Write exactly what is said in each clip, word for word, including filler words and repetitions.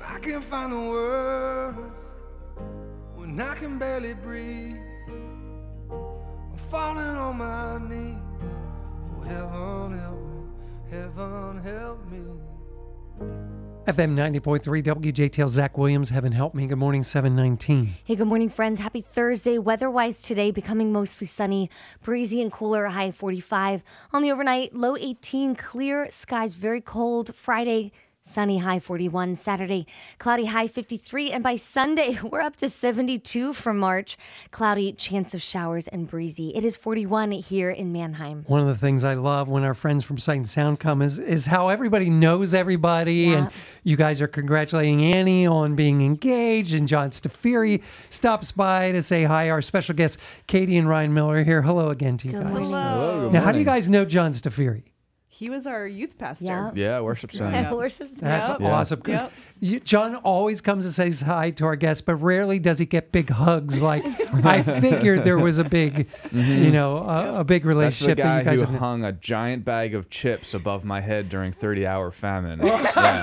I can't find the words when I can barely breathe. I'm falling on my knees. Oh, heaven help me, heaven help me. F M ninety point three W J T L, Zach Williams, Heaven Help Me. Good morning, seven nineteen. Hey, good morning, friends. Happy Thursday. Weather-wise today, becoming mostly sunny, breezy and cooler, high forty-five. On the overnight, low eighteen, clear skies, very cold. Friday, sunny, high forty-one. Saturday, cloudy, high fifty-three. And by Sunday, we're up to seventy-two for March. Cloudy, chance of showers and breezy. It is forty-one here in Mannheim. One of the things I love when our friends from Sight and Sound come is, is how everybody knows everybody. Yeah. And you guys are congratulating Annie on being engaged. And John Stafiri stops by to say hi. Our special guests, Katie and Ryan Miller, are here. Hello again to you Good guys. morning. Hello. Now, how do you guys know John Stafiri? He was our youth pastor. Yeah. Yeah, worship center. Worship That's Yep. awesome. Because Yep. you- John always comes and says hi to our guests, but rarely does he get big hugs. Like, I figured there was a big, you know, a, a big That's the relationship that guy you guys who have. hung a giant bag of chips above my head during thirty-hour famine. Yeah.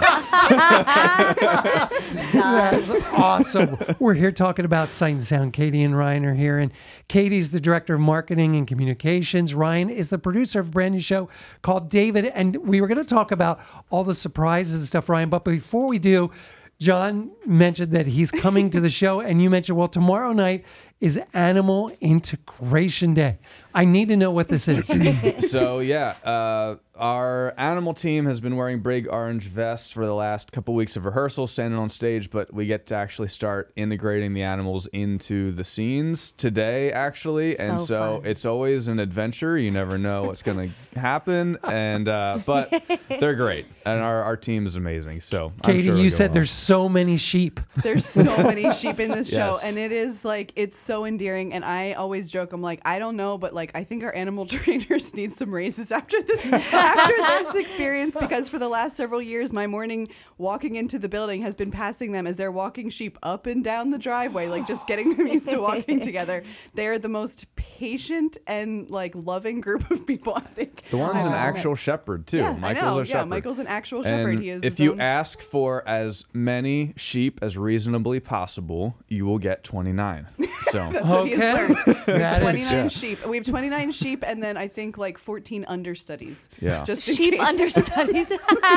That's awesome. We're here talking about Sight and Sound. Katie and Ryan are here, and Katie's the director of marketing and communications. Ryan is the producer of a brand new show called David, and we were going to talk about all the surprises and stuff, Ryan. But before we do, John mentioned that he's coming to the show, and you mentioned, well, tomorrow night is Animal Integration Day. I need to know what this is. So yeah, uh, our animal team has been wearing big orange vests for the last couple weeks of rehearsal, standing on stage, but we get to actually start integrating the animals into the scenes today, actually. And So so fun. it's always an adventure. You never know what's going to happen. And uh, but they're great. And our, our team is amazing. So I'm Katie, sure it'll you go said well. there's so many sheep. There's so many sheep in this show, Yes. and it is like it's so endearing. And I always joke, I'm like, I don't know, but like I think our animal trainers need some raises after this after this experience, because for the last several years, my morning walking into the building has been passing them as they're walking sheep up and down the driveway, like just getting them used to walking together. They are the most patient and like loving group of people, I think. The one's I've an ever met. actual shepherd too. Yeah, Michael's I know. a Yeah, shepherd. Michael's an actual shepherd. And He is if his you own- ask for as many sheep as reasonably possible, you will get twenty-nine. So That's what he has Okay. learned. That is- twenty-nine Yeah. sheep. We have twenty-nine sheep, and then I think like fourteen understudies. Yeah. Just in Sheep case. understudies.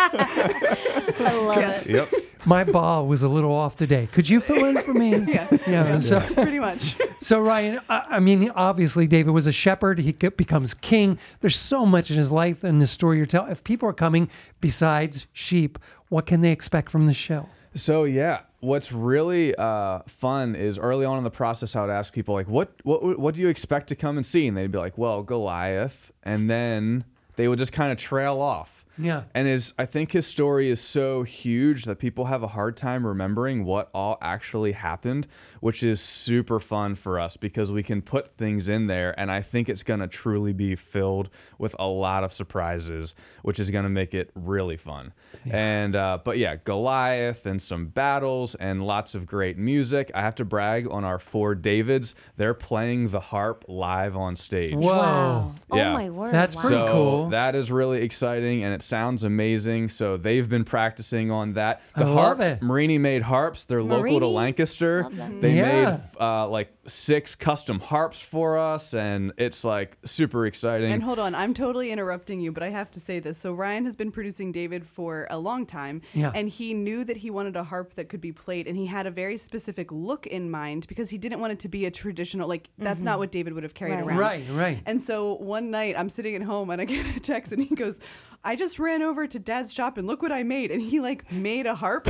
I love Yes. it. yep. My ball was a little off today. Could you fill in for me? Yeah. Yeah. So, Pretty much. so Ryan, I, I mean, obviously David was a shepherd. He ge- becomes king. There's so much in his life and the story you're telling. If people are coming besides sheep, what can they expect from the show? So yeah, what's really uh, fun is early on in the process, I would ask people like, "What, what, what do you expect to come and see?" And they'd be like, "Well, Goliath," and then they would just kind of trail off. Yeah. And his, I think his story is so huge that people have a hard time remembering what all actually happened, which is super fun for us because we can put things in there, and I think it's going to truly be filled with a lot of surprises, which is going to make it really fun. Yeah. And uh, but yeah, Goliath and some battles and lots of great music. I have to brag on our four Davids. They're playing the harp live on stage. Whoa. Wow. Yeah. Oh, my word. That's wow. pretty So cool. that is really exciting, and it sounds amazing. So they've been practicing on that. The I love harps, it. Marini made harps. They're local to Marini? Lancaster. Love them. They Yeah. made uh, like six custom harps for us, and it's like super exciting. And hold on, I'm totally interrupting you, but I have to say this. So Ryan has been producing David for a long time, Yeah. and he knew that he wanted a harp that could be played, and he had a very specific look in mind because he didn't want it to be a traditional, like that's not what David would have carried Right. around. Right, right. And so one night I'm sitting at home and I get a text and he goes, I just ran over to Dad's shop and look what I made. And he like made a harp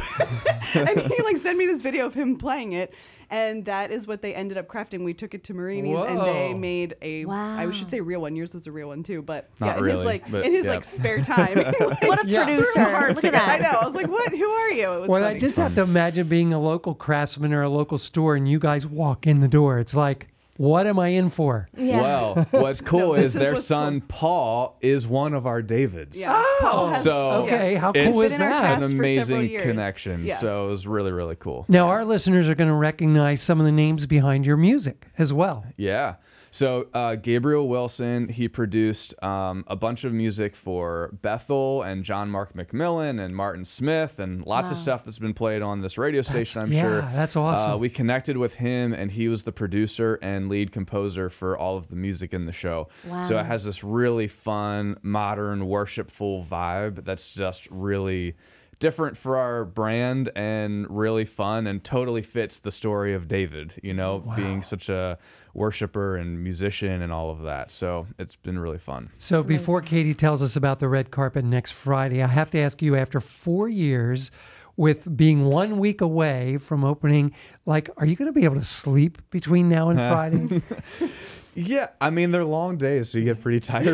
and he like sent me this video of him playing it. And that is what they ended up crafting. We took it to Marini's and they Whoa. made a, Wow. I should say real one. Yours was a real one too, but Not yeah, in really, his like, but in his yeah. like spare time. he, like, What a Yeah. threw producer. a harp Look at together. I that. know. I was like, what? Who are you? It was Well, I funny. just have to imagine being a local craftsman or a local store and you guys walk in the door. It's like, what am I in for? Yeah. Well, what's cool No, this is is their what's son Paul is one of our Davids. Yeah. Paul has- So Okay, how it's cool is been in our that? cast an for several amazing years. connection. Yeah. So it was really, really cool. Now, our listeners are going to recognize some of the names behind your music as well. Yeah. So uh, Gabriel Wilson, he produced um, a bunch of music for Bethel and John Mark McMillan and Martin Smith and lots of Wow. stuff that's been played on this radio station, I'm yeah, sure. that's awesome. Uh, we connected with him, and he was the producer and lead composer for all of the music in the show. Wow. So it has this really fun, modern, worshipful vibe that's just really different for our brand and really fun and totally fits the story of David, you know, being such a worshiper and musician and all of that. So it's been really fun. So before Katie tells us about the red carpet next Friday, I have to ask you, after four years with being one week away from opening, like, are you going to be able to sleep between now and Friday? Yeah, I mean, they're long days, so you get pretty tired.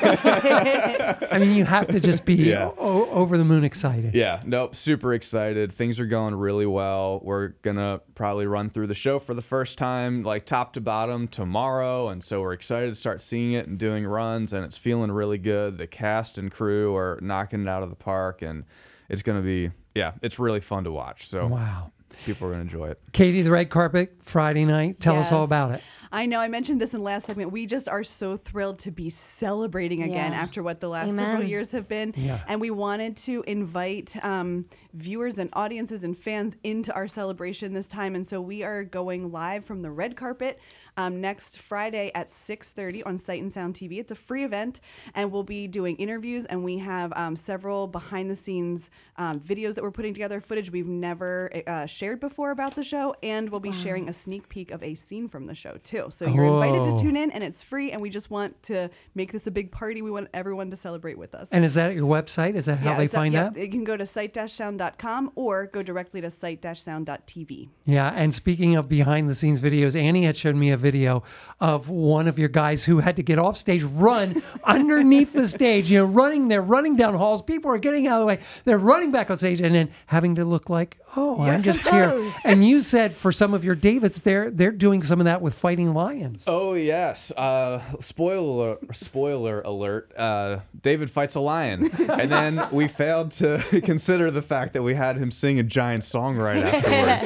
I mean, you have to just be Yeah. o- over the moon excited. Yeah, nope, super excited. Things are going really well. We're gonna probably run through the show for the first time, like top to bottom, tomorrow, and so we're excited to start seeing it and doing runs, and it's feeling really good. The cast and crew are knocking it out of the park, and it's gonna be, yeah, it's really fun to watch. So Wow. people are gonna enjoy it. Katie, the red carpet, Friday night. Tell us all Yes. about it. I know I mentioned this in the last segment. We just are so thrilled to be celebrating again Yeah. after what the last Amen. several years have been. Yeah. And we wanted to invite um, viewers and audiences and fans into our celebration this time. And so we are going live from the red carpet um, next Friday at six thirty on Sight and Sound T V. It's a free event, and we'll be doing interviews, and we have um, several behind-the-scenes um, videos that we're putting together, footage we've never uh, shared before about the show, and we'll be sharing a sneak peek of a scene from the show, too. So you're invited Whoa. to tune in, and it's free, and we just want to make this a big party. We want everyone to celebrate with us. And is that at your website? Is that how they it's, uh, find yeah, that? You can go to sight dash sound dot com or go directly to sight dash sound dot t v. Yeah, and speaking of behind the scenes videos, Annie had showed me a video of one of your guys who had to get off stage, run underneath the stage, you know, running there, running down halls. People are getting out of the way. They're running back on stage and then having to look like, oh, I'm Yes. just here. Suppose. And you said for some of your Davids, they're they're doing some of that with Fighting Lions. Oh yes. Uh, spoiler spoiler alert. Uh, David fights a lion, and then we failed to consider the fact that we had him sing a giant song right afterwards.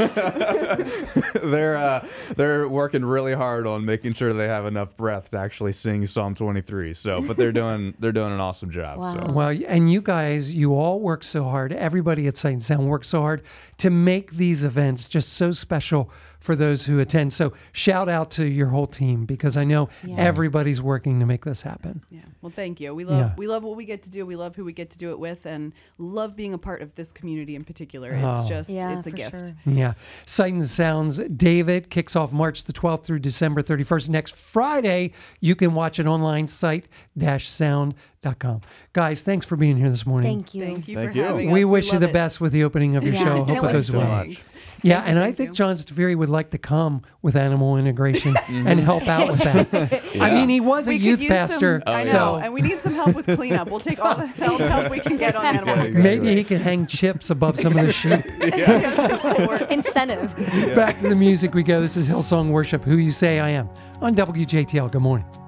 So they're uh, they're working really hard on making sure they have enough breath to actually sing Psalm twenty-three. So, but they're doing they're doing an awesome job. Wow. So. Well, and you guys, you all work so hard. Everybody at Sight and Sound works so hard to make these events just so special for those who attend. So shout out to your whole team, because I know Yeah. everybody's working to make this happen. Yeah. Well, thank you. We love Yeah. we love what we get to do. We love who we get to do it with, and love being a part of this community in particular. It's Oh. just Yeah, it's a for gift. sure. Yeah. Sight and Sounds David kicks off March the twelfth through December thirty-first. Next Friday, you can watch it online, sight dash sound dot com. Guys, thanks for being here this morning. Thank you. Thank you Thank for you. having us. We wish you love the it. best with the opening of your Yeah, show. can't Hope it wait goes to well. much. Thanks. Yeah, Thank and you, I thank think you. John Stafiri would like to come with animal integration and help out with that. I mean, he was a We could youth use pastor, Some, I know, so and we need some help with cleanup. We'll take all the help, help we can get on animal Yeah, integration. maybe he can hang chips above some of the sheep. Incentive. Back to the music we go. This is Hillsong Worship, Who You Say I Am, on W J T L. Good morning.